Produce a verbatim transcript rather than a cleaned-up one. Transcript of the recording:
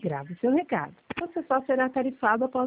Grave seu recado. Você só será tarifado após